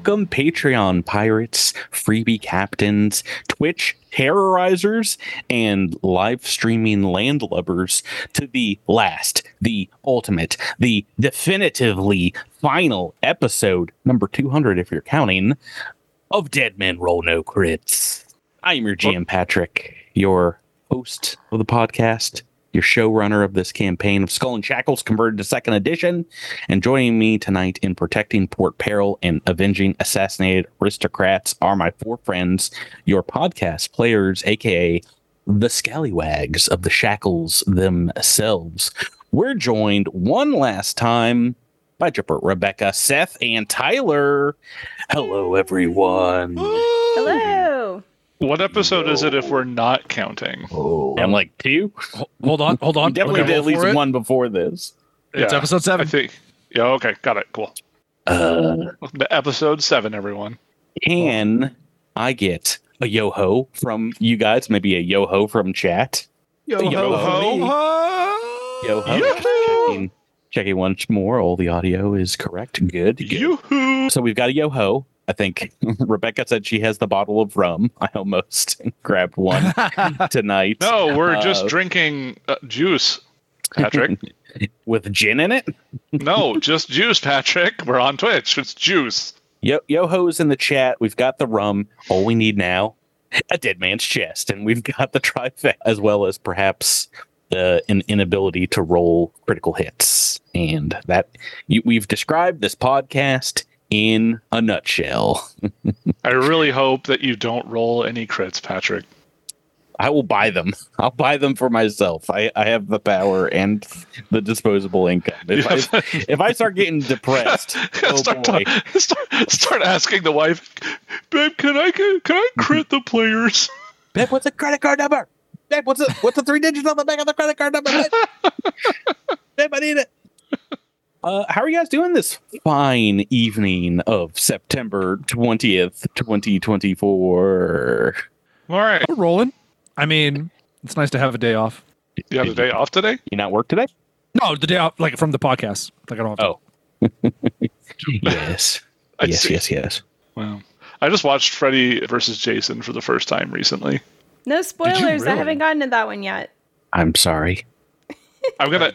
Welcome, Patreon pirates, freebie captains, Twitch terrorizers, and live streaming landlubbers to the last, the ultimate, the definitively final episode, number 200 if you're counting, of Dead Men Roll No Crits. I am your GM, Patrick, your host of the podcast, your showrunner of this campaign of Skull and Shackles converted to second edition, and joining me tonight in protecting Port Peril and avenging assassinated aristocrats are my four friends, your podcast players, aka the scallywags of the Shackles themselves. We're joined one last time by Jipper, Rebecca, Seth, and Tyler. Hello, everyone. Hello. What episode is it if we're not counting? I'm like 2. Hold on. You definitely did at least one before this. It's episode 7. I think. Yeah, okay. Got it. Cool. Episode 7, everyone. Can I get a yo-ho from you guys? Maybe a yo-ho from chat? Yo-ho. Checking once more. All the audio is correct. Good. Yoo-hoo. So we've got a yo-ho. I think Rebecca said she has the bottle of rum. I almost grabbed one tonight. No, we're just drinking juice, Patrick. With gin in it? No, just juice, Patrick. We're on Twitch. It's juice. Yo-ho's in the chat. We've got the rum. All we need now, a dead man's chest. And we've got the trifecta, as well as perhaps an inability to roll critical hits. And that we've described this podcast in a nutshell. I really hope that you don't roll any crits, Patrick. I will buy them. I'll buy them for myself. I have the power and the disposable income. If I start getting depressed, start asking the wife, babe, can I crit the players? Babe, what's the credit card number? Babe, what's the 3 digits on the back of the credit card number? Babe, I need it. How are you guys doing this fine evening of September 20th, 2024? All right. We're rolling. I mean, it's nice to have a day off. You have a day off today? You not work today? No, the day off, like from the podcast. Like I don't have to. Yes. Yes. Wow. I just watched Freddy versus Jason for the first time recently. No spoilers. really? I haven't gotten to that one yet. I'm sorry. I'm gonna.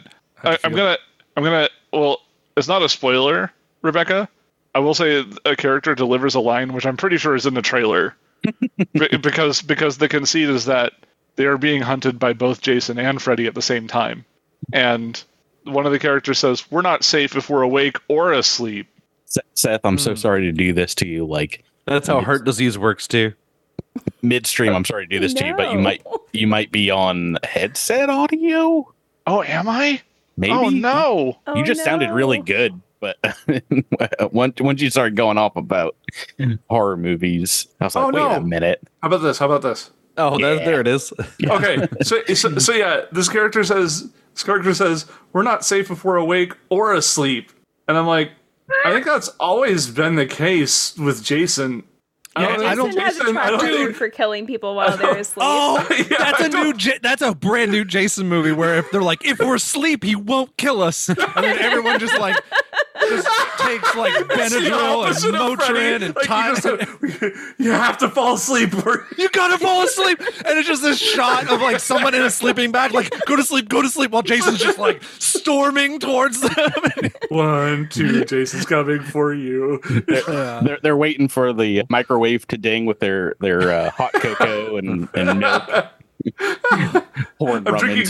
Well, it's not a spoiler, Rebecca. I will say a character delivers a line which I'm pretty sure is in the trailer, because the conceit is that they are being hunted by both Jason and Freddy at the same time, and one of the characters says, "We're not safe if we're awake or asleep." Seth, I'm so sorry to do this to you. Like that's how heart disease works too. Midstream, I'm sorry to do this to you, but you might be on headset audio. Oh, am I? Maybe. Oh no! You just sounded really good, but once you started going off about horror movies, I was like, wait a minute. How about this? Oh, there it is. Okay, so yeah, this character says, we're not safe if we're awake or asleep, and I'm like, I think that's always been the case with Jason. Jason has a track record for killing people while they're asleep. Oh, that's a brand new Jason movie where if they're like, if we're asleep, he won't kill us, and then everyone just takes like Benadryl and Motrin and time. You have to fall asleep. You gotta fall asleep, and it's just this shot of like someone in a sleeping bag, like go to sleep, while Jason's just like storming towards them. 1, 2, Jason's coming for you. They're waiting for the microwave to ding with their hot cocoa and milk. I'm drinking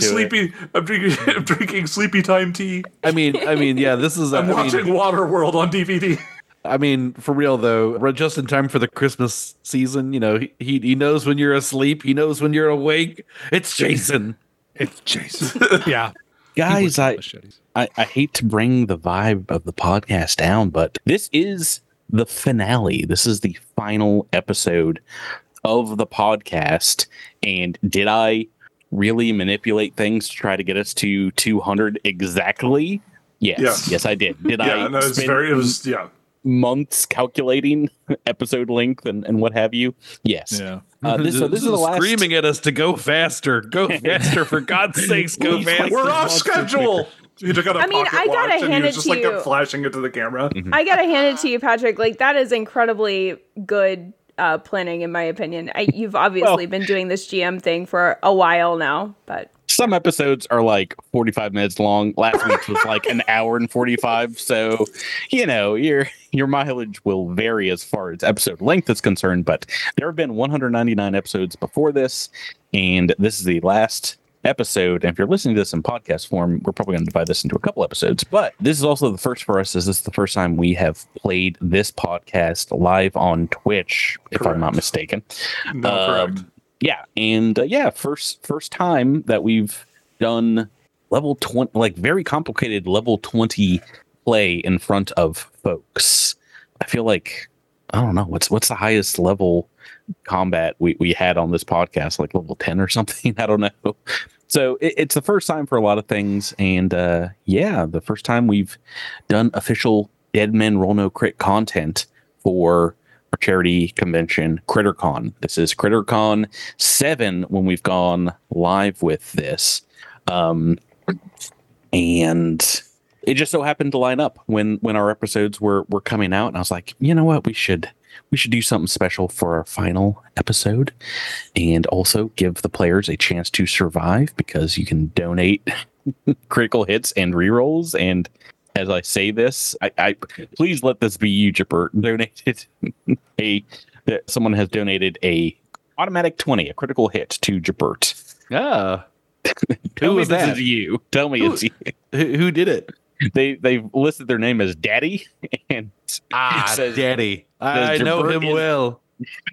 sleepy time tea. I mean, yeah, this is. I'm watching Waterworld on DVD. I mean, for real though, just in time for the Christmas season. You know, he knows when you're asleep. He knows when you're awake. It's Jason. It's Jason. Yeah, guys, I hate to bring the vibe of the podcast down, but this is the finale. This is the final episode of the podcast. And did I really manipulate things to try to get us to 200 exactly? Yes, I did. Did I? No, it was months calculating episode length and what have you? Yes. Yeah. This is the last. Screaming at us to go faster for God's sakes, go faster. We're off schedule. He took out a pocket I gotta watch and he hand was it just to like you. kept flashing it to the camera. I gotta hand it to you, Patrick. Like, that is incredibly good planning, in my opinion. You've obviously been doing this GM thing for a while now, but some episodes are like 45 minutes long. Last week's was like an hour and 45. So, your mileage will vary as far as episode length is concerned. But there have been 199 episodes before this, and this is the last episode. And if you're listening to this in podcast form, we're probably going to divide this into a couple episodes. But this is also the first for us. This is the first time we have played this podcast live on Twitch, if I'm not mistaken. No, correct. Yeah, and first time that we've done level 20, like very complicated level 20 play in front of folks. I feel like, I don't know, what's the highest level combat we had on this podcast, like level 10 or something? I don't know. So it's the first time for a lot of things, and the first time we've done official Dead Men Roll No Crit content for our charity convention, CritterCon. This is CritterCon 7 when we've gone live with this. And it just so happened to line up when our episodes were coming out. And I was like, you know what? We should do something special for our final episode and also give the players a chance to survive, because you can donate critical hits and rerolls. And as I say this, I please let this be you, Jibert. Someone has donated a automatic 20, a critical hit to Jibert. Ah, Tell who me was this that? is you. Tell me it's you. Who did it? They've listed their name as Daddy, and it says Daddy. I says know Jabert him is- well.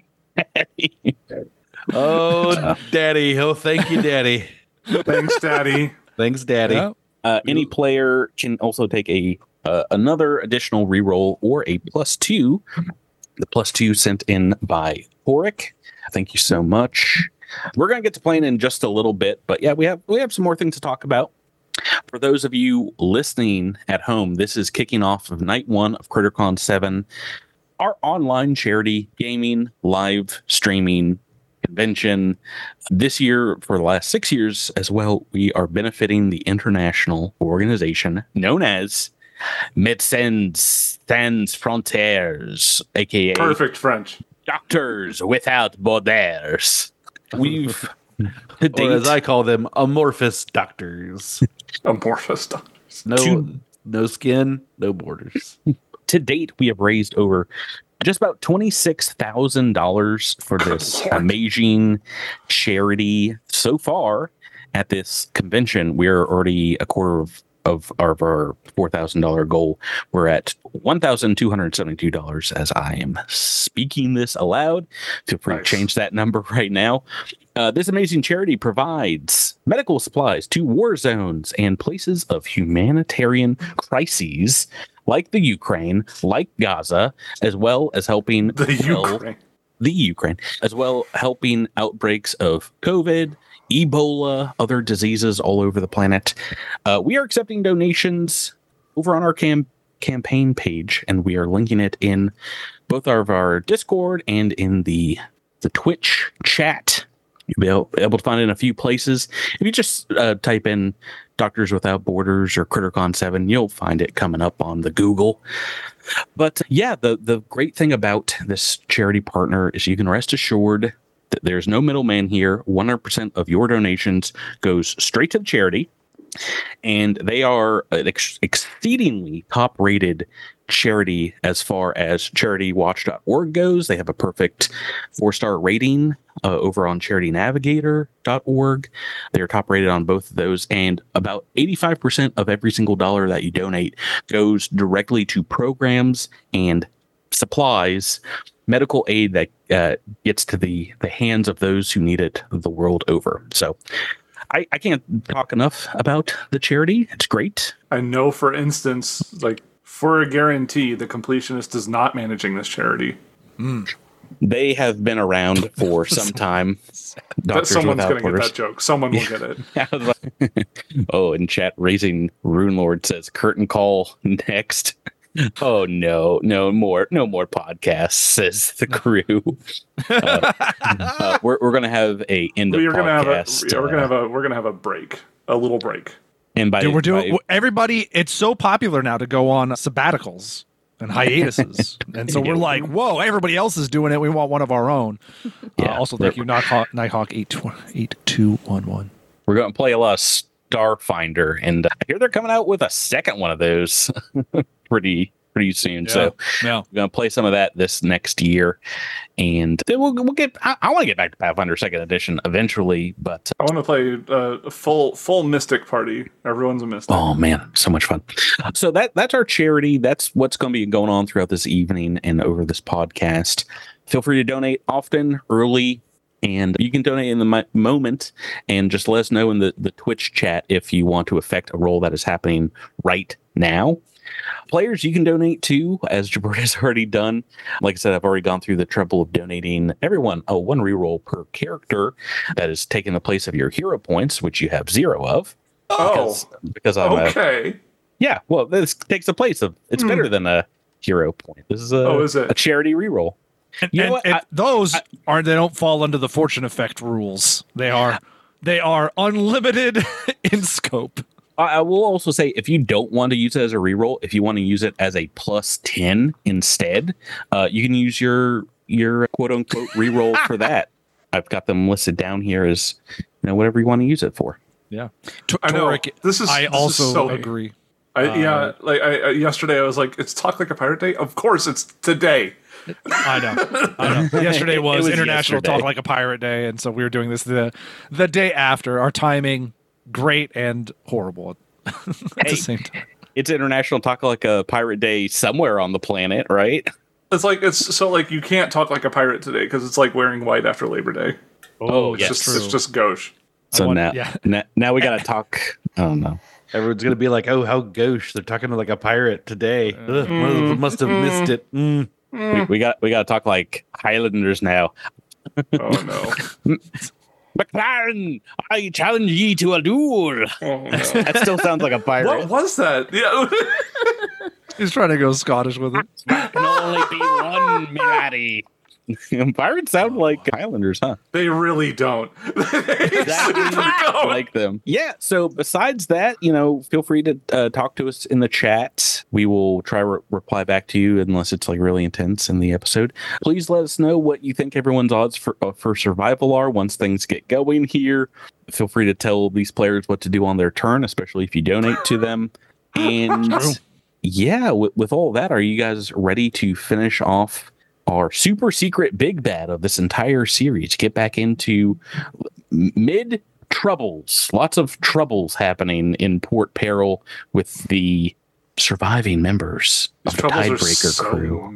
Oh, Daddy. Oh, thank you, Daddy. Thanks, Daddy. Thanks, Daddy. Yeah. Any player can also take another additional reroll or a +2. The +2 sent in by Horik. Thank you so much. We're gonna get to playing in just a little bit, but yeah, we have some more things to talk about. For those of you listening at home, this is kicking off of night 1 of CritterCon 7, our online charity gaming live streaming convention. This year, for the last 6 years as well, we are benefiting the international organization known as Médecins Sans Frontières, aka Perfect French. Doctors Without Borders. We've to Or as date, I call them, amorphous doctors. Amorphous. No skin, no borders. to date, we have raised over just about $26,000 for this Lord. amazing charity so far at this convention. We're already a quarter of our $4,000 goal. We're at $1,272 as I am speaking this aloud. Feel free Nice. to change that number right now. This amazing charity provides medical supplies to war zones and places of humanitarian crises like the Ukraine, like Gaza, as well as helping The Ukraine. as well helping outbreaks of COVID, Ebola, other diseases all over the planet. We are accepting donations over on our campaign page, and we are linking it in both of our Discord and in the Twitch chat. You'll be able to find it in a few places. If you just type in Doctors Without Borders or CritterCon 7, you'll find it coming up on the Google. But yeah, the great thing about this charity partner is you can rest assured that there's no middleman here. 100% of your donations goes straight to the charity, and they are an exceedingly top-rated charity as far as CharityWatch.org goes. They have a perfect 4-star rating over on CharityNavigator.org. They're top rated on both of those, and about 85% of every single dollar that you donate goes directly to programs and supplies, medical aid that gets to the hands of those who need it the world over. So I can't talk enough about the charity. It's great. I know, for instance, like for a guarantee, the completionist is not managing this charity. They have been around for some time. But Doctors someone's Without going to get Borders. that joke. Someone will get it. Oh, in chat, Raising Rune Lord says curtain call next. Oh no more podcasts, says the crew. We're gonna have a end of We're going to have podcast. we're going to have a break, a little break. And by Dude, we're doing by- everybody. It's so popular now to go on sabbaticals and hiatuses, and so we're like, whoa! Everybody else is doing it. We want one of our own. Yeah. Also, thank you, Nighthawk 8211. we're going to play a lot of Starfinder, and I hear they're coming out with a second one of those pretty soon. So yeah. we're going to play some of that this next year, and then we'll get. I want to get back to Pathfinder Second Edition eventually, but I want to play a full Mystic party. Everyone's a Mystic. oh man, so much fun. So that's our charity. That's what's going to be going on throughout this evening and over this podcast. Feel free to donate often, early, and you can donate in the moment, and just let us know in the Twitch chat if you want to affect a roll that is happening right now. Players you can donate to, as Jabert has already done. Like I said, I've already gone through the trouble of donating everyone one reroll per character that is taking the place of your hero points, which you have 0 of. Because I'm okay. yeah, well, this takes the place of. It's better than a hero point. This is a charity reroll. You know what? Those aren't. They don't fall under the fortune effect rules. They are unlimited in scope. I will also say, if you don't want to use it as a reroll, if you want to use it as a plus 10 instead, you can use your quote unquote reroll for that. I've got them listed down here as whatever you want to use it for. Yeah, I know. I also so agree. Yesterday I was like, it's Talk Like a Pirate Day. Of course, it's today. I know. Yesterday was International yesterday. Talk Like a Pirate Day, and so we were doing this the day after. Our timing, great and horrible at the same time. It's International Talk Like a Pirate Day somewhere on the planet, right? It's you can't talk like a pirate today because it's like wearing white after Labor Day. Oh, It's yes. just gauche. So now we got to talk. Oh no. Everyone's gonna be like, "Oh, how gauche! They're talking like a pirate today. Ugh, one of them must have missed it." We got to talk like Highlanders now. Oh no. McLaren, I challenge ye to a duel. Oh, no. That still sounds like a pirate. What was that? Yeah. He's trying to go Scottish with it. There can only be one, me laddie. Pirates sound like Highlanders, huh? They really don't. Exactly like them. Yeah. So besides that, feel free to talk to us in the chat. We will try reply back to you unless it's like really intense in the episode. Please let us know what you think everyone's odds for survival are once things get going here. Feel free to tell these players what to do on their turn, especially if you donate to them. And yeah, with all that, are you guys ready to finish off our super secret big bad of this entire series? Get back into mid troubles. Lots of troubles happening in Port Peril with the surviving members of the Tidebreaker crew.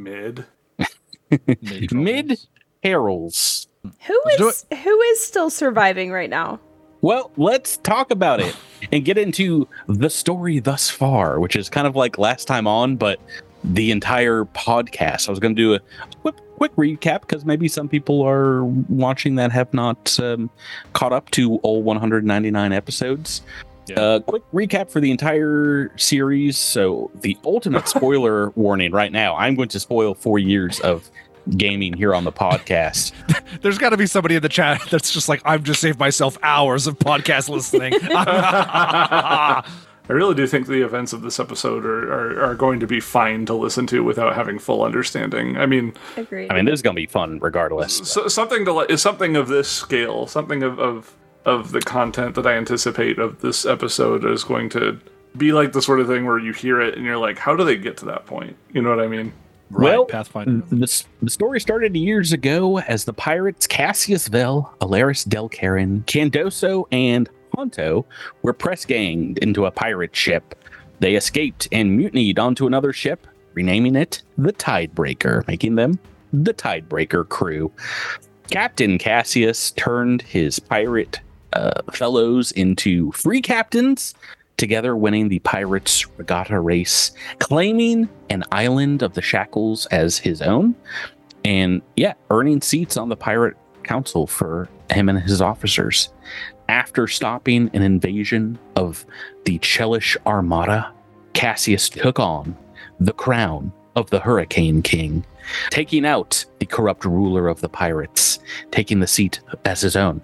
Mid perils. Who is still surviving right now? Well, let's talk about it and get into the story thus far, which is kind of like last time on, but the entire podcast. I was going to do a quick recap because maybe some people are watching that have not caught up to all 199 episodes. Yeah. Quick recap for the entire series. So the ultimate spoiler warning right now. I'm going to spoil 4 years of gaming here on the podcast. There's got to be somebody in the chat that's just like, I've just saved myself hours of podcast listening. I really do think the events of this episode are going to be fine to listen to without having full understanding. I mean, agreed. I mean, this is going to be fun regardless. So, something of this scale, something of the content that I anticipate of this episode is going to be like the sort of thing where you hear it and you're like, how do they get to that point? You know what I mean? Right, well, Pathfinder. The story started years ago as the pirates Cassius Vel, Alaris Delcarin, Candoso, and Honto were press-ganged into a pirate ship. They escaped and mutinied onto another ship, renaming it the Tidebreaker, making them the Tidebreaker crew. Captain Cassius turned his pirate fellows into free captains, together winning the pirates' regatta race, claiming an island of the Shackles as his own, and earning seats on the pirate council for him and his officers. After stopping an invasion of the Chelish Armada, Cassius took on the crown of the Hurricane King, taking out the corrupt ruler of the pirates, taking the seat as his own.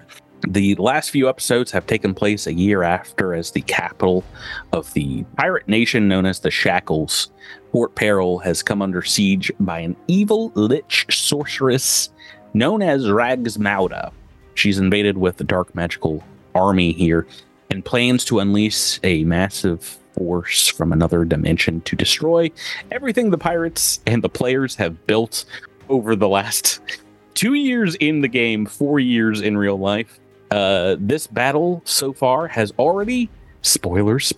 The last few episodes have taken place a year after, as the capital of the pirate nation known as the Shackles, Fort Peril, has come under siege by an evil lich sorceress known as Ragsmauda. She's invaded with a dark magical army here and plans to unleash a massive force from another dimension to destroy everything the pirates and the players have built over the last 2 years in the game, 4 years in real life. This battle so far has already, spoilers,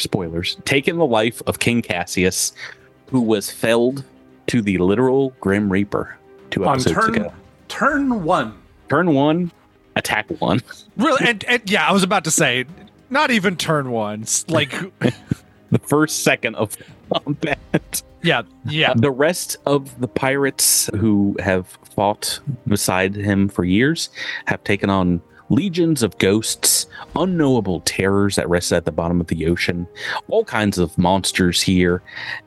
taken the life of King Cassius, who was felled to the literal Grim Reaper 2 episodes ago. Turn 1. Turn 1, attack 1. Really? And yeah, I was about to say, not even turn 1. Like The first second of combat. Yeah. The rest of the pirates who have fought beside him for years have taken on legions of ghosts, unknowable terrors that rest at the bottom of the ocean, all kinds of monsters here,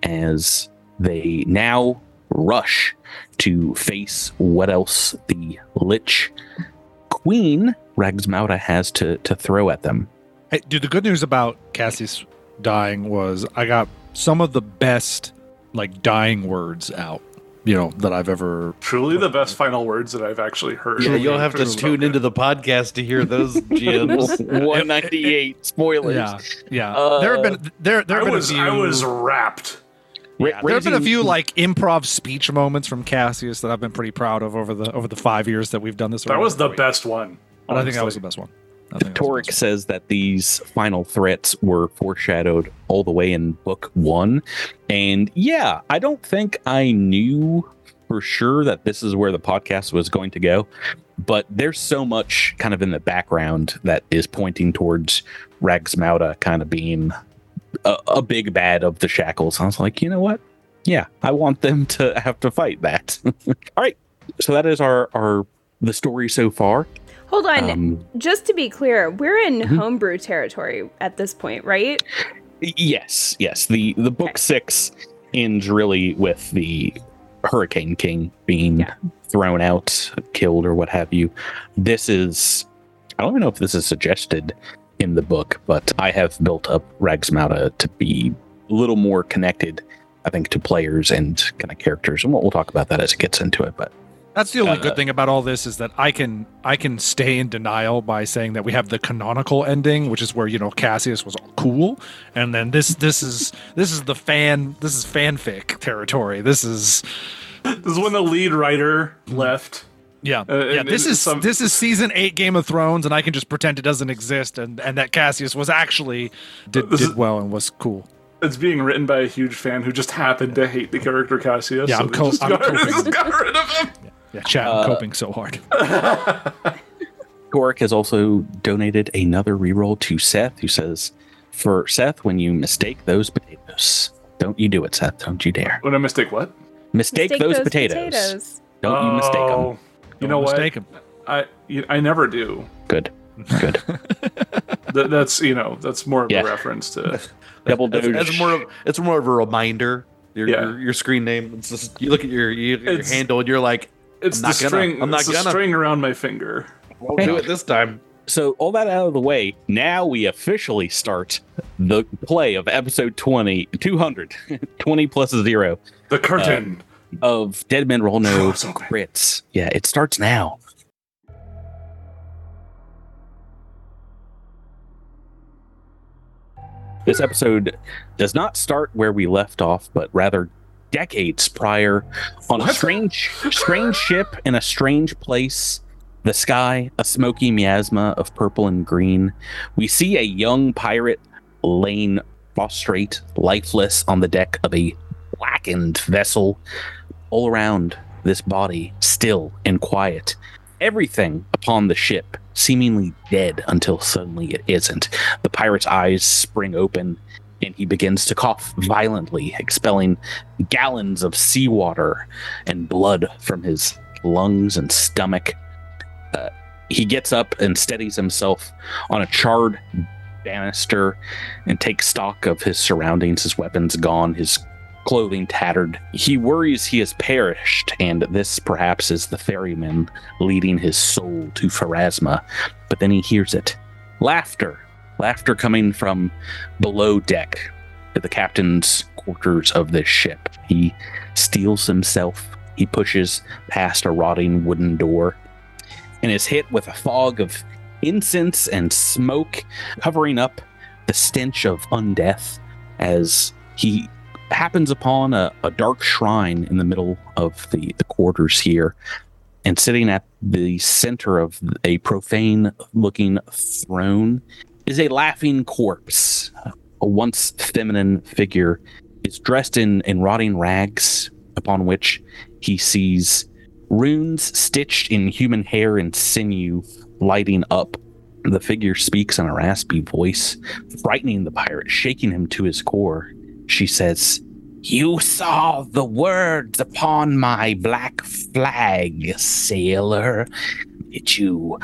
as they now rush to face what else the Lich Queen Ragsmauda has to throw at them. Hey, dude, the good news about Cassius dying was I got some of the best dying words out, that I've ever. Truly the best final words that I've actually heard. Yeah, you'll have to tune into the podcast to hear those gems. 198 spoilers. Yeah. There have been a few. I was wrapped. Yeah, there have been a few improv speech moments from Cassius that I've been pretty proud of over the 5 years that we've done this. That was the best one. But I think that was the best one. Torek says that these final threats were foreshadowed all the way in book 1. And yeah, I don't think I knew for sure that this is where the podcast was going to go, but there's so much kind of in the background that is pointing towards Ragsmauda kind of being a big bad of the Shackles. I was like, you know what? Yeah, I want them to have to fight that. All right. So that is the story so far. Hold on. Just to be clear, we're in homebrew territory at this point, right? Yes. The book 6 ends really with the Hurricane King being thrown out, killed, or what have you. This is, I don't even know if this is suggested in the book, but I have built up Ragsmauda to be a little more connected, I think, to players and kind of characters. And we'll talk about that as it gets into it, but that's the only good thing about all this, is that I can stay in denial by saying that we have the canonical ending, which is where Cassius was cool, and then this is fanfic territory. This is when the lead writer left. Yeah, This is season 8 Game of Thrones, and I can just pretend it doesn't exist, and that Cassius was actually did well and was cool. It's being written by a huge fan who just happened to hate the character Cassius. Yeah, so I'm coping. Got rid of him. Yeah, chat, I'm coping so hard. Torek has also donated another reroll to Seth, who says, for Seth, when you mistake those potatoes, don't you do it, Seth. Don't you dare. When I mistake what? Mistake those potatoes. Don't you mistake them. You know what? Mistake them. I never do. Good. That's more of a reference to Double Doge. It's more of a reminder. Your screen name. It's just, you look at your handle and you're like, it's the string around my finger. Won't do it this time. So all that out of the way, now we officially start the play of episode 200 plus 0. The curtain of Dead Men Roll No Crits. Yeah, it starts now. This episode does not start where we left off, but rather decades prior on a strange ship in a strange place. The sky, a smoky miasma of purple and green. We see a young pirate laying prostrate, lifeless on the deck of a blackened vessel. All around this body, still and quiet. Everything upon the ship seemingly dead until suddenly it isn't. The pirate's eyes spring open and he begins to cough violently, expelling gallons of seawater and blood from his lungs and stomach. He gets up and steadies himself on a charred banister and takes stock of his surroundings. His weapons gone, his clothing tattered. He worries he has perished, and this perhaps is the ferryman leading his soul to Pharasma. But then he hears it. Laughter coming from below deck to the captain's quarters of this ship. He steels himself. He pushes past a rotting wooden door and is hit with a fog of incense and smoke covering up the stench of undeath as he happens upon a dark shrine in the middle of the quarters here. And sitting at the center of a profane-looking throne is a laughing corpse. A once feminine figure is dressed in rotting rags, upon which he sees runes stitched in human hair and sinew lighting up. The figure speaks in a raspy voice, frightening the pirate, shaking him to his core. She says, "You saw the words upon my black flag, sailor. Did you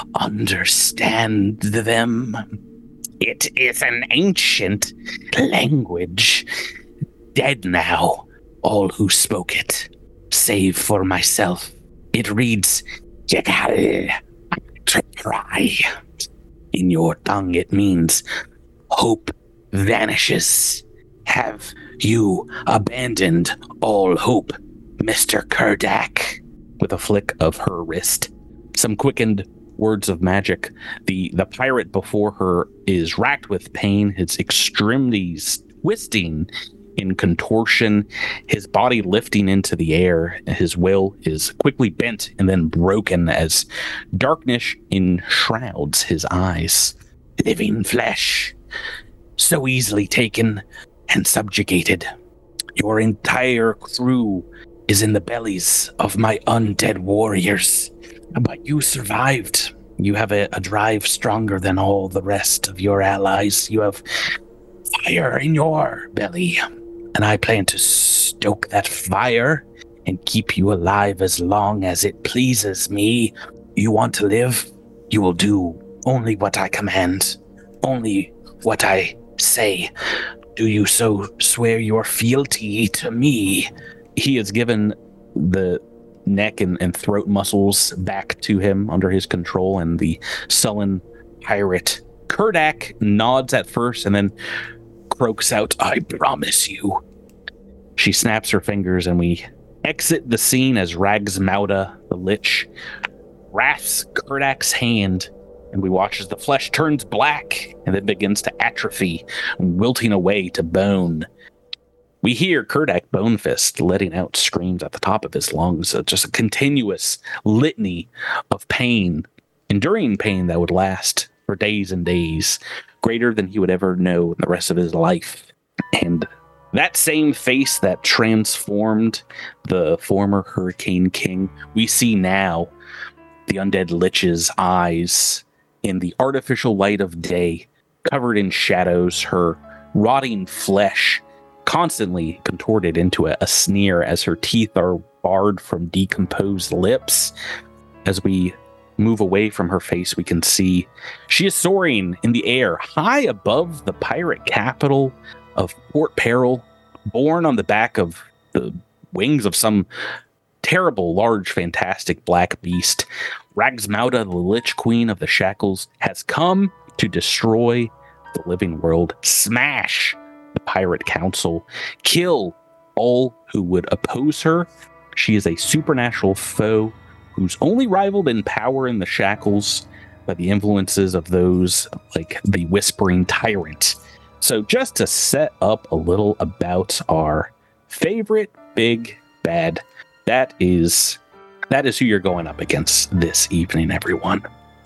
understand them? It is an ancient language, dead now, all who spoke it, save for myself. It reads, Jagal Try. In your tongue it means hope vanishes. Have you abandoned all hope, Mr. Kerdak?" With a flick of her wrist, some quickened words of magic. The pirate before her is racked with pain, his extremities twisting in contortion, his body lifting into the air. His will is quickly bent and then broken as darkness enshrouds his eyes. Living flesh, so easily taken and subjugated. Your entire crew is in the bellies of my undead warriors, but you survived. You have a drive stronger than all the rest of your allies. You have fire in your belly, and I plan to stoke that fire and keep you alive as long as it pleases me. You want to live? You will do only what I command, only what I say. Do you so swear your fealty to me? He has given the neck and throat muscles back to him under his control, and the sullen pirate Kerdak nods at first and then croaks out, "I promise you." She snaps her fingers and we exit the scene as Ragsmauda, the Lich, grasps Kerdak's hand, and we watch as the flesh turns black and then begins to atrophy, wilting away to bone. We hear Kerdak Bonefist letting out screams at the top of his lungs, just a continuous litany of pain, enduring pain that would last for days and days, greater than he would ever know in the rest of his life. And that same face that transformed the former Hurricane King, we see now the undead Lich's eyes in the artificial light of day, covered in shadows, her rotting flesh constantly contorted into a sneer as her teeth are barred from decomposed lips. As we move away from her face, we can see she is soaring in the air, high above the pirate capital of Port Peril, borne on the back of the wings of some terrible, large, fantastic black beast. Ragsmauda, the Lich Queen of the Shackles, has come to destroy the living world, smash the pirate council, kill all who would oppose her. She is a supernatural foe who's only rivaled in power in the Shackles by the influences of those like the Whispering Tyrant. So just to set up a little about our favorite big bad, that is who you're going up against this evening, everyone.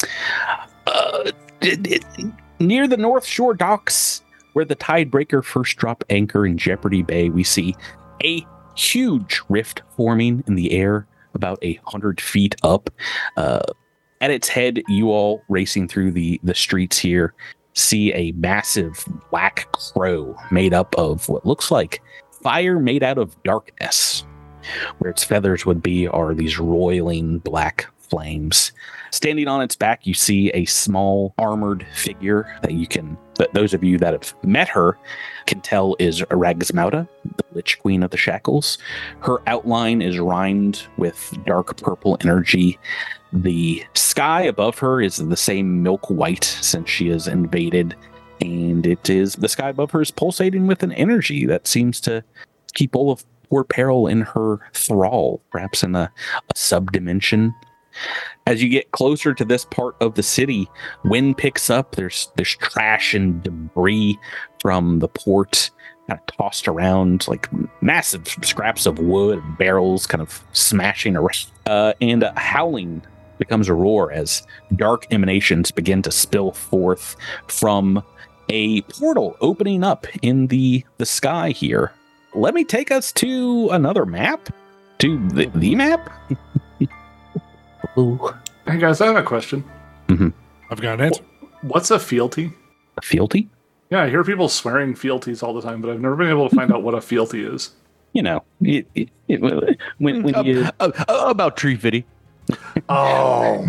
Near the North Shore docks, where the Tidebreaker first dropped anchor in Jeopardy Bay, we see a huge rift forming in the air about 100 feet up. At its head, you all racing through the streets here see a massive black crow made up of what looks like fire made out of darkness. Where its feathers would be are these roiling black flames. Standing on its back, you see a small armored figure that those of you that have met her can tell is Ragsmauda, the Lich Queen of the Shackles. Her outline is rimed with dark purple energy. The sky above her is the same milk white since she is invaded, and the sky above her is pulsating with an energy that seems to keep all of poor Peril in her thrall, perhaps in a subdimension. As you get closer to this part of the city, wind picks up. There's trash and debris from the port kind of tossed around, like massive scraps of wood, barrels kind of smashing around. And howling becomes a roar as dark emanations begin to spill forth from a portal opening up in the sky here. Let me take us to another map, to the map. Ooh. Hey guys, I have a question. Mm-hmm. I've got an answer. What's a fealty? A fealty? Yeah, I hear people swearing fealties all the time, but I've never been able to find out what a fealty is. You know, when you about Tree Fitty. Oh,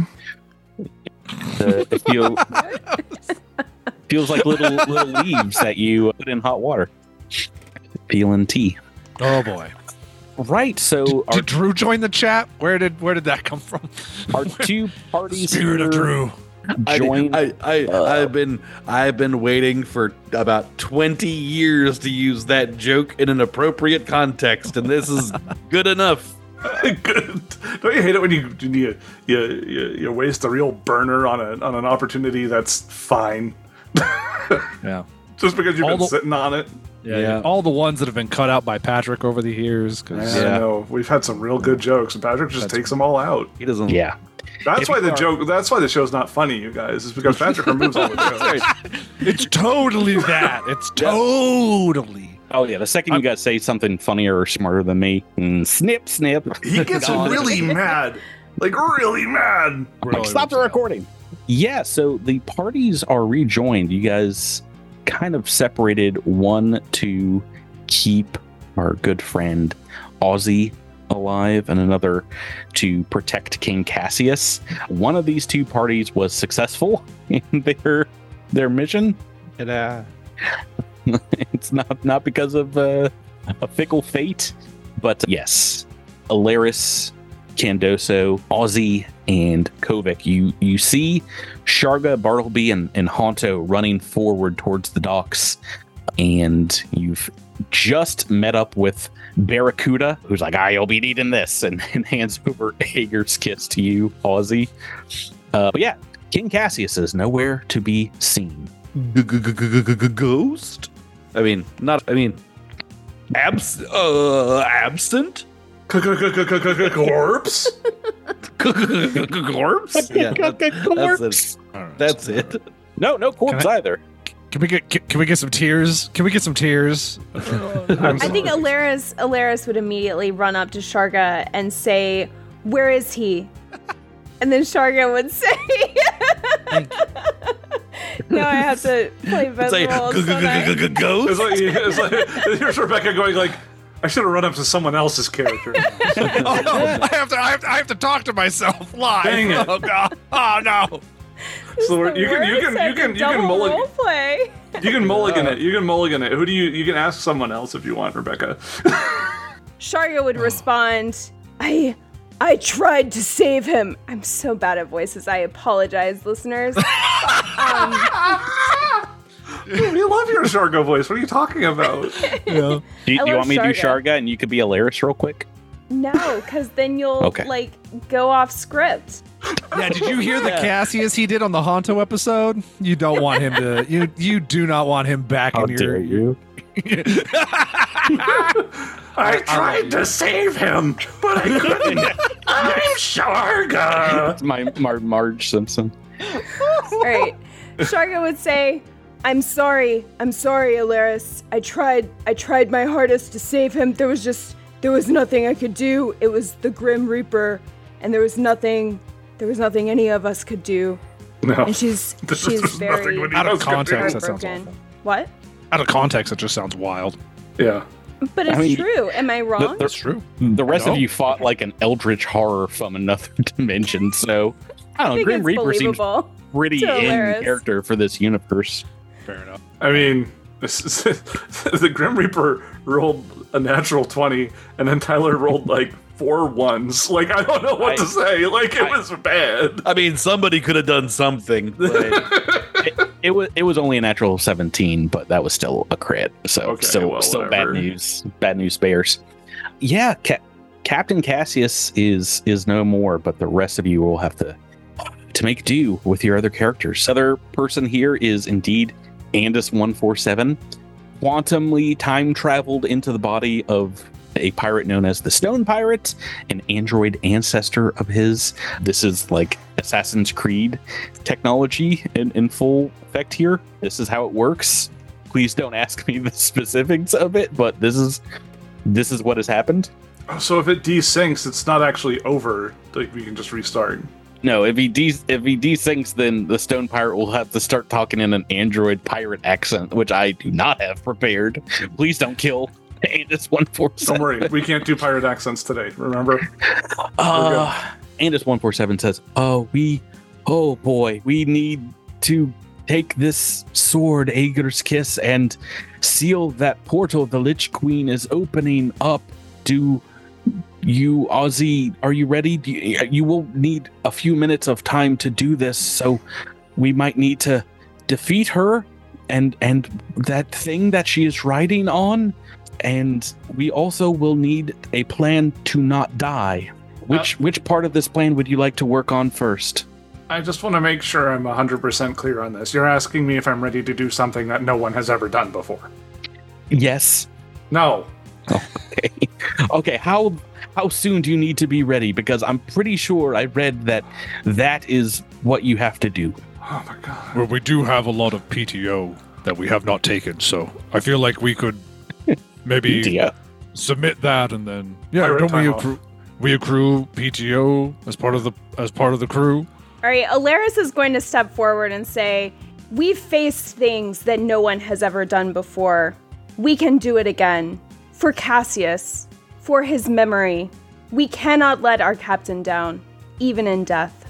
it feels like little leaves that you put in hot water. Feeling tea. Oh boy. Right, so Did Drew join the chat? Where did that come from? our two parties Spirit of Drew. join. I've been waiting for about 20 years to use that joke in an appropriate context, and this is good enough. good. Don't you hate it when you waste a real burner on an opportunity that's fine? Yeah. Just because you've been sitting on it. Yeah. All the ones that have been cut out by Patrick over the years. I know. We've had some real good jokes, and Patrick just takes them all out. He doesn't. Yeah. That's why the show's not funny, you guys. It's because Patrick removes all the jokes. It's totally that. It's totally. Oh yeah, the second you guys say something funnier or smarter than me, snip, snip. He gets really mad. Like, really mad. Like, stop the recording. Yeah, so the parties are rejoined. You guys kind of separated, one to keep our good friend Ozzy alive and another to protect King Cassius. One of these two parties was successful in their mission. And it's not because of a fickle fate, but yes, Alaris, Candoso, Ozzy, and Kovic. You see Sharga, Bartleby, and Honto running forward towards the docks, and you've just met up with Barracuda, who's like, you'll be needing this, and hands over Hager's Kiss to you, Ozzy. But yeah, King Cassius is nowhere to be seen. Ghost? Absent? Corpse? Corpse? Yeah, that's it. No corpse either. Can we get some tears? Can we get some tears? I think Alaris would immediately run up to Sharga and say, "Where is he?" And then Sharga would say, "Now I have to play Vesrol." Ghost? It's like here's Rebecca going like, I should have run up to someone else's character. Oh no! I have to talk to myself live. Dang it. Oh god! Oh no! So you can mulligan it. You can mulligan it. Who do you can ask someone else if you want, Rebecca. Sharga would respond, I tried to save him. I'm so bad at voices. I apologize, listeners. We love your Sharga voice. What are you talking about? Yeah. Do you want me to do Sharga and you could be Alaris real quick? No, because then you'll go off script. Yeah, did you hear the Cassius he did on the Honto episode? You don't want him to. You do not want him back in your. You? I tried to save him, but I couldn't. I'm Sharga. It's my Marge Simpson. All right, Sharga would say, I'm sorry, Alaris. I tried my hardest to save him. There was nothing I could do. It was the Grim Reaper, and there was nothing any of us could do. No. And she's very out of context. That sounds broken. awful. What? Out of context, it just sounds wild. Yeah. But it's I mean, true. Am I wrong? That's true. The rest No. of you fought like an eldritch horror from another dimension, so I I don't know. think Grim it's Reaper seems believable. pretty to in Alaris. character for this universe. Fair enough. I mean, this is, the Grim Reaper rolled a natural 20, and then Tyler rolled like 4 ones. Like, I don't know what to say. Like, it was bad. I mean, somebody could have done something. But It was only a natural 17, but that was still a crit. So Okay, still well, bad whatever. news. Bad news bears. Yeah, Captain Cassius is no more, but the rest of you will have to make do with your other characters. Other person here is indeed Andis 147, quantumly time traveled into the body of a pirate known as the Stone Pirate, an android ancestor of his. This is like Assassin's Creed technology in full effect here. This is how it works. Please don't ask me the specifics of it, but this is what has happened. So if it desyncs, it's not actually over. Like, we can just restart. No, if he desyncs, then the Stone Pirate will have to start talking in an android pirate accent, which I do not have prepared. Please don't kill Andis 147. Don't worry, we can't do pirate accents today, remember? Andis 147 says, oh boy, we need to take this sword, Ager's Kiss, and seal that portal the Lich Queen is opening up. Do you, Ozzy, are you ready? You will need a few minutes of time to do this, so we might need to defeat her and that thing that she is riding on, and we also will need a plan to not die. Which part of this plan would you like to work on first? I just want to make sure I'm 100% clear on this. You're asking me if I'm ready to do something that no one has ever done before. Yes. No. Okay. How soon do you need to be ready? Because I'm pretty sure I read that is what you have to do. Oh my god. Well, we do have a lot of PTO that we have not taken, so I feel like we could maybe Yeah. submit that, and then Pirate don't time off. we accrue PTO as part of the crew? All right, Alaris is going to step forward and say, we've faced things that no one has ever done before. We can do it again. For Cassius. For his memory. We cannot let our captain down, even in death.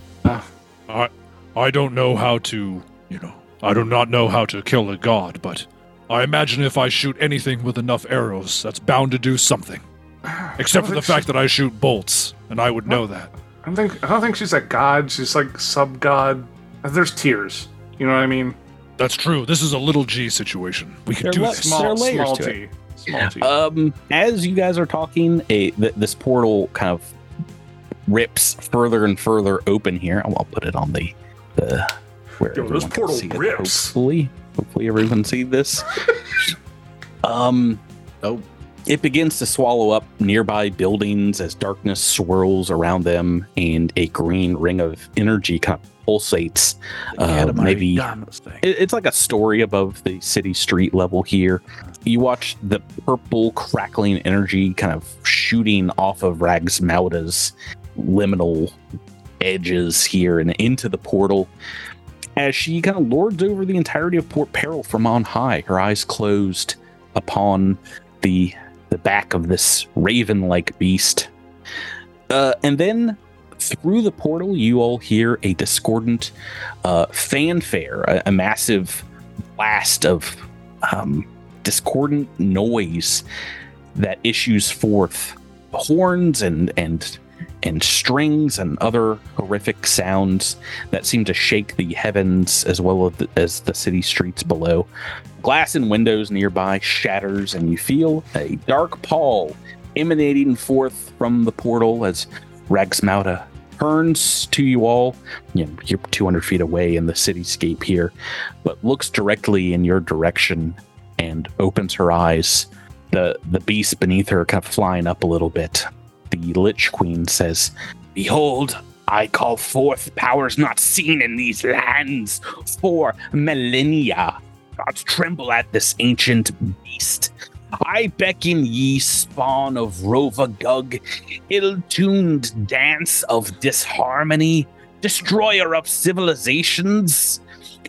I don't know how to, I do not know how to kill a god, but I imagine if I shoot anything with enough arrows, that's bound to do something. Except for the fact that I shoot bolts, and I would know that. I don't think she's a god. She's like sub-god. There's tiers. You know what I mean? That's true. This is a little G situation. We can There do was- this. There are layers Small to T. Small T. As you guys are talking, this portal kind of rips further and further open here. I'll put it on the where Yo, this everyone can portal see it, rips. hopefully everyone can see this. It begins to swallow up nearby buildings as darkness swirls around them, and a green ring of energy kind of pulsates. Maybe it's like a story above the city street level here. You watch the purple crackling energy kind of shooting off of Ragsmauda's liminal edges here and into the portal as she kind of lords over the entirety of Port Peril from on high, her eyes closed upon the back of this raven-like beast. And then through the portal, you all hear a discordant fanfare, a massive blast of discordant noise that issues forth horns and strings and other horrific sounds that seem to shake the heavens as well as the city streets below. Glass in windows nearby shatters, and you feel a dark pall emanating forth from the portal as Ragsmauda turns to you all. You're 200 feet away in the cityscape here, but looks directly in your direction and opens her eyes. The beast beneath her kind of flying up a little bit. The Lich Queen says, "Behold, I call forth powers not seen in these lands for millennia. Gods tremble at this ancient beast. I beckon ye, spawn of Rovagug, ill-tuned dance of disharmony, destroyer of civilizations.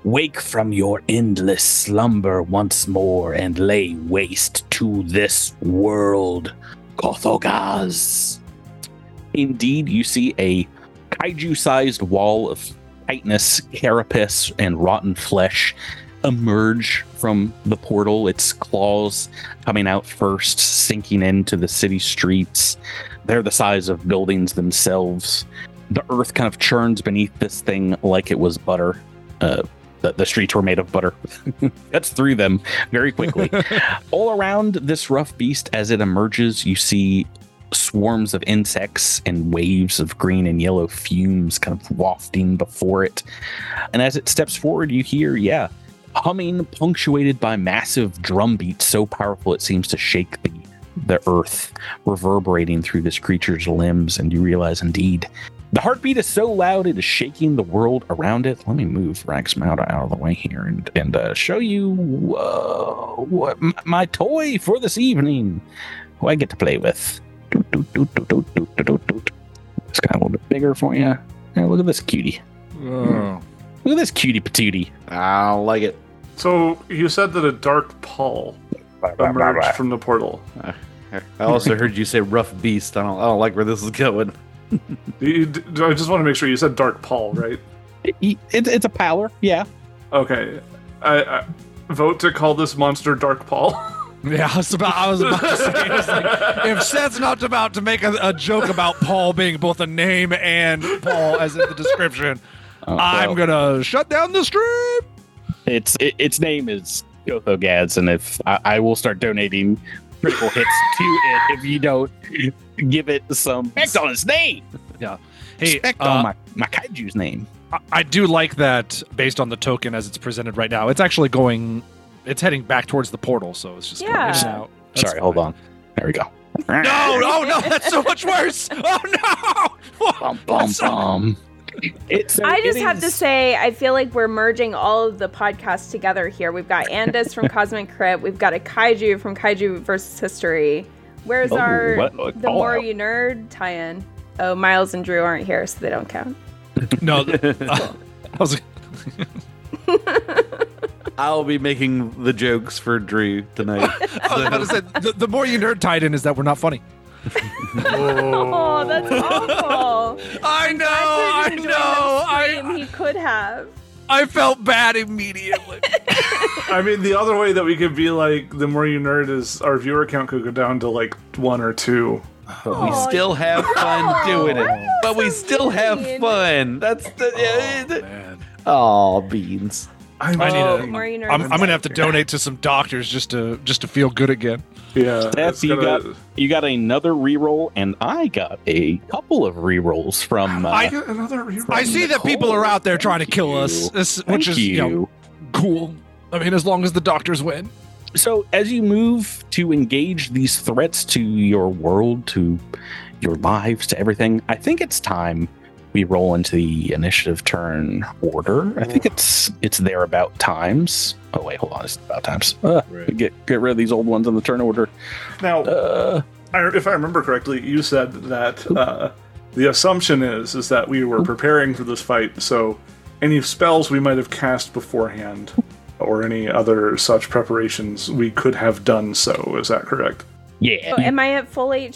Wake from your endless slumber once more and lay waste to this world, Gothogaz. Indeed, you see a kaiju-sized wall of chitinous carapace and rotten flesh emerge from the portal, its claws coming out first, sinking into the city streets. They're the size of buildings themselves. The earth kind of churns beneath this thing like it was butter. The streets were made of butter. Cuts through them very quickly. All around this rough beast, as it emerges, you see swarms of insects and waves of green and yellow fumes kind of wafting before it. And as it steps forward, you hear, humming punctuated by massive drum beats so powerful it seems to shake the earth, reverberating through this creature's limbs. And you realize, indeed, the heartbeat is so loud it is shaking the world around it. Let me move Ragsmouth out of the way here and show you what my toy for this evening, who I get to play with. It's got a little bit bigger for you. Hey, look at this cutie. Oh. Look at this cutie patootie. I don't like it. So you said that a dark pall emerged from the portal. I also heard you say rough beast. I don't like where this is going. I just want to make sure you said dark pall, right? It's a pallor, yeah. Okay. I vote to call this monster Dark Paul. Yeah, I was about to say, it's like, if Seth's not about to make a joke about Paul being both a name and Paul as in the description, I'm gonna shut down the stream. Its name is Gothogaz, and if I will start donating critical hits to it if you don't give it some respect on its name. Yeah. Hey, Respect on my kaiju's name. I do like that based on the token as it's presented right now. It's actually it's heading back towards the portal, so it's just going in and out. That's Sorry, hold on. There we go. No, oh no, that's so much worse. Oh no. Bum, bum, bum. I just have to say, I feel like we're merging all of the podcasts together here. We've got Andis from Cosmic Crypt. We've got a kaiju from Kaiju versus History. Where's the More You Nerd tie-in? Oh, Miles and Drew aren't here, so they don't count. No, I was. I'll be making the jokes for Drew tonight. I was about to say, the More You Nerd tied in is that we're not funny. Oh, that's awful. I know. He could have. I felt bad immediately. I mean, the other way that we could be like, the More You Nerd is our viewer count could go down to like 1 or 2. But we still have fun doing it. But we still have fun. That's the. Man. Oh, beans. I'm gonna have to donate to some doctors just to feel good again. Yeah, Steph, you got another reroll, and I got a couple of rerolls from. I get another reroll. I see that people are out there trying to kill us, which is cool. I mean, as long as the doctors win. So, as you move to engage these threats to your world, to your lives, to everything, I think it's time we roll into the initiative turn order. I think it's there about times. Oh wait, hold on, it's about times. Get rid of these old ones in the turn order. Now, if I remember correctly, you said that the assumption is that we were preparing for this fight, so any spells we might have cast beforehand or any other such preparations, we could have done so. Is that correct? Yeah. Oh, am I at full HP?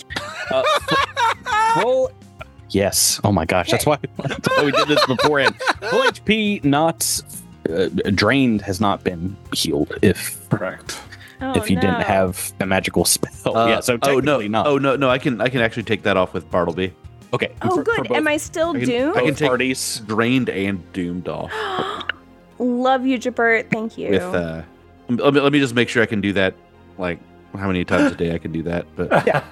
Full. Yes. Oh my gosh, that's why we did this beforehand. Full HP, not drained, has not been healed. If Correct. If you didn't have a magical spell, so technically not. Oh no, I can actually take that off with Bartleby. Okay. Oh, good. Am I still doomed? I can take parties drained and doomed off. Love you, Jabert. Thank you. With let me just make sure I can do that. Like how many times a day I can do that? But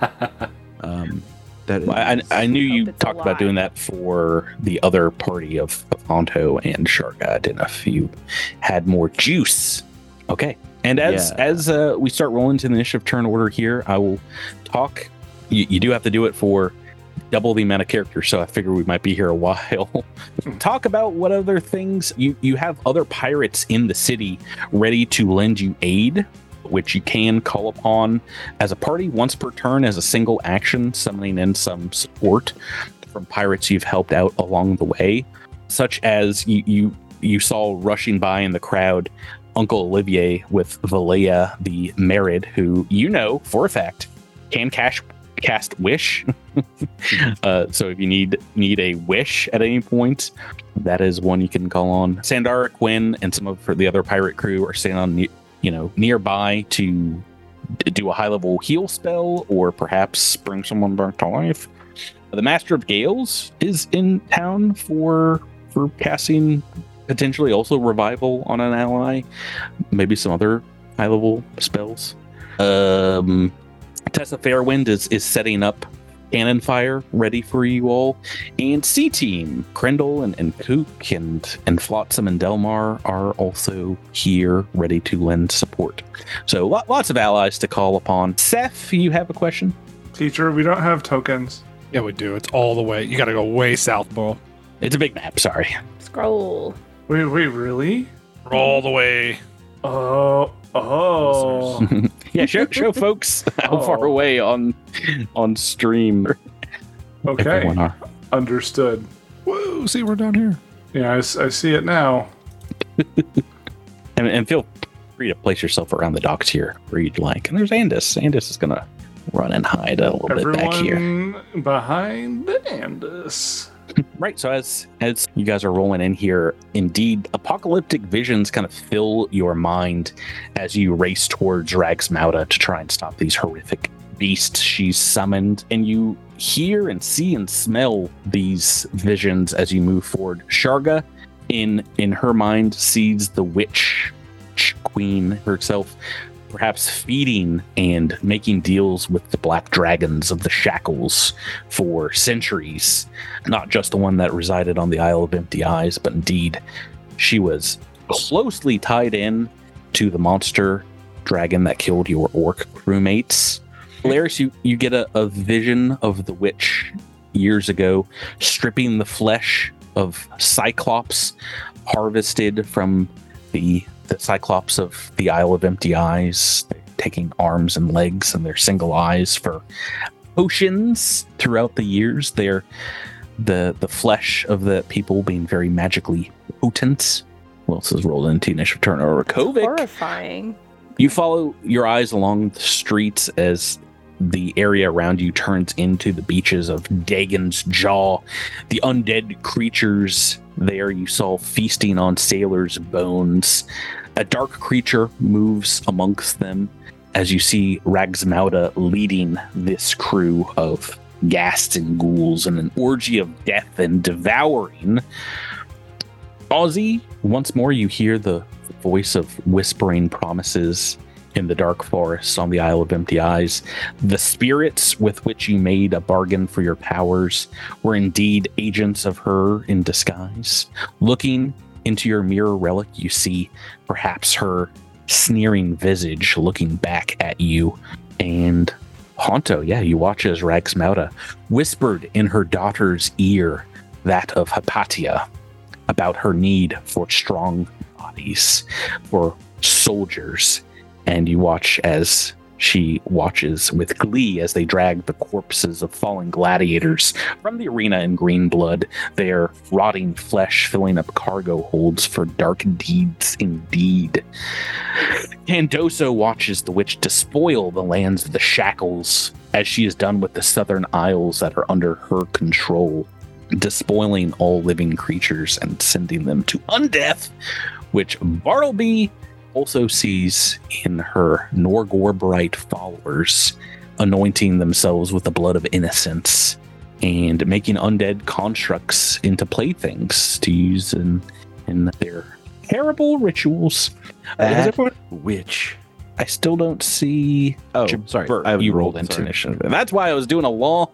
that is, I knew you talked about doing that for the other party of Honto and Sharga. I didn't know if you had more juice. Okay. And as we start rolling to the initiative turn order here, I will talk. You do have to do it for double the amount of characters, so I figure we might be here a while. Talk about what other things you have. Other pirates in the city ready to lend you aid, which you can call upon as a party once per turn as a single action, summoning in some support from pirates you've helped out along the way, such as you you saw rushing by in the crowd Uncle Olivier with Valea the Merid, who you know for a fact can cast wish. So if you need a wish at any point, that is one you can call on. Sandara, Quinn, and some of the other pirate crew are standing on nearby to do a high level heal spell or perhaps bring someone back to life. The Master of Gales is in town for casting potentially also revival on an ally, maybe some other high level spells. Tessa Fairwind is setting up cannon fire ready for you all, and C Team Krendel and Kook and Flotsam and Delmar are also here ready to lend support. So lots of allies to call upon. Seth, you have a question? Teacher, we don't have tokens. Yeah, we do. It's all the way. You got to go way south, bro. It's a big map. Sorry. Scroll. Wait, really? We're all the way. Oh. Yeah, show folks how far away on stream. Okay, everyone are. Understood. Whoa, see, we're down here. Yeah, I see it now. And feel free to place yourself around the docks here where you'd like. And there's Andis. Andis is gonna run and hide a little bit back here. Everyone behind Andis. Right, so as you guys are rolling in here, indeed, apocalyptic visions kind of fill your mind as you race towards Ragsmauda to try and stop these horrific beasts she's summoned, and you hear and see and smell these visions as you move forward. Sharga, in her mind, sees the witch queen herself perhaps feeding and making deals with the black dragons of the shackles for centuries. Not just the one that resided on the Isle of Empty Eyes, but indeed she was closely tied in to the monster dragon that killed your orc crewmates. Laris, you get a vision of the witch years ago stripping the flesh of Cyclops harvested from the Cyclops of the Isle of Empty Eyes, taking arms and legs and their single eyes for potions throughout the years. They're the flesh of the people being very magically potent. Who else has rolled into initiative turnover? Kovic. Horrifying. You follow your eyes along the streets as the area around you turns into the beaches of Dagon's Jaw. The undead creatures there you saw feasting on sailors' bones. A dark creature moves amongst them as you see Ragsmauda leading this crew of ghasts and ghouls in an orgy of death and devouring. Ozzy, once more you hear the voice of whispering promises in the dark forest on the Isle of Empty Eyes. The spirits with which you made a bargain for your powers were indeed agents of her in disguise. Looking into your mirror relic, you see perhaps her sneering visage looking back at you. And Honto, you watch as Ragsmauda whispered in her daughter's ear, that of Hypatia, about her need for strong bodies, for soldiers. And you watch as she watches with glee as they drag the corpses of fallen gladiators from the arena in green blood, their rotting flesh filling up cargo holds for dark deeds indeed. Candoso watches the witch despoil the lands of the shackles, as she has done with the southern isles that are under her control, despoiling all living creatures and sending them to undeath, which Bartleby also sees in her Norgor-Bright followers anointing themselves with the blood of innocence and making undead constructs into playthings to use in their terrible rituals. Which I still don't see. Oh, sorry. You rolled into initiative. That's why I was doing a long.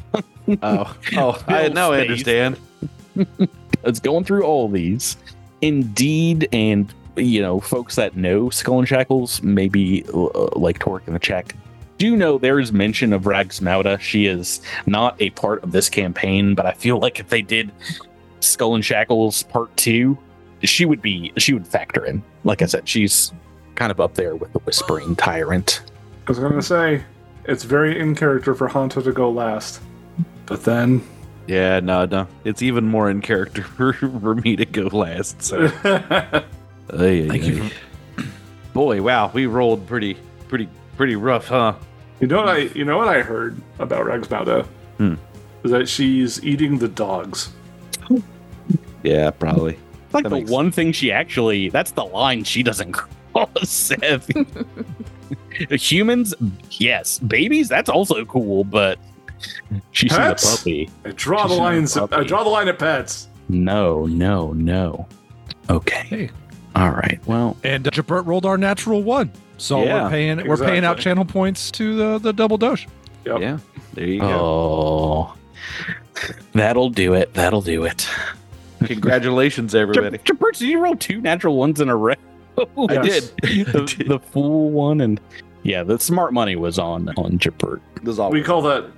I understand. It's going through all these. Indeed, and folks that know Skull and Shackles, maybe like Torque in the chat, do know there is mention of Ragsmauda. She is not a part of this campaign, but I feel like if they did Skull and Shackles Part 2, she would factor in. Like I said, she's kind of up there with the Whispering Tyrant. I was going to say, it's very in character for Honto to go last. But then Yeah, no. It's even more in character for me to go last. So, Thank you. Boy, wow, we rolled pretty rough, huh? You know what I heard about Ragsmauda? Is that she's eating the dogs. Yeah, probably. It's like the one thing that's the line she doesn't cross, Seth. Humans, yes. Babies, that's also cool, but she's a Pets? puppy. I draw the line at pets. No. Okay. Hey. All right. Well, And Jabert rolled our natural 1. So Yeah, we're paying out exactly. channel points to the double doge. Yep. Yeah, there you go. oh, that'll do it. Congratulations, everybody. Jabert, did you roll 2 natural ones in a row? I Yes. did. the full one, and yeah, the smart money was on Jabert. This is all We call that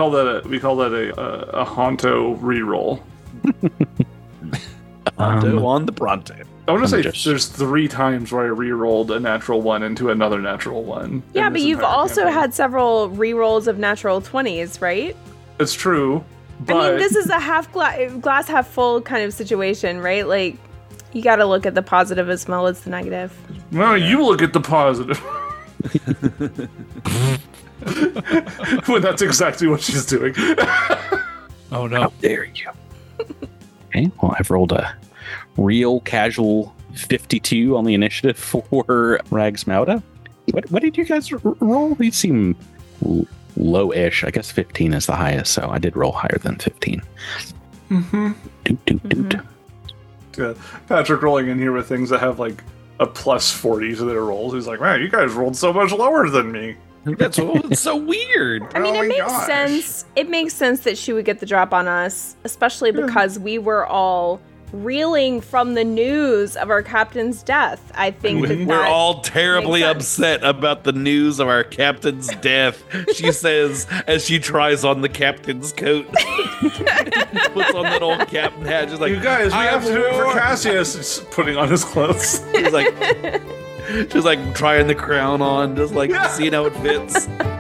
a Honto reroll. on the Bronte. I want to say just- there's 3 times where I re-rolled a natural 1 into another natural 1. Yeah, in but this you've entire also campaign. had several re-rolls of natural 20s, right? It's true, but I mean, this is a glass half full kind of situation, right? Like, you got to look at the positive as well as the negative. no, you look at the positive. When that's exactly what she's doing. Oh no. There you go. Okay. Well, I've rolled a real casual 52 on the initiative for Ragsmauda. What did you guys roll? These seem low-ish. I guess 15 is the highest, so I did roll higher than 15. Doot. Patrick rolling in here with things that have like a plus 40 to their rolls. He's like, man, you guys rolled so much lower than me. It's so weird. I mean, Oh it my makes gosh. sense. It makes sense that she would get the drop on us, especially because we were all reeling from the news of our captain's death. I think that We're all terribly makes sense. upset about the news of our captain's death, she says as she tries on the captain's coat. Puts on that old captain hat. Just like, You guys, we "I have to do it for war." Cassius. It's putting on his clothes. She's like trying the crown on, just like seeing how it fits.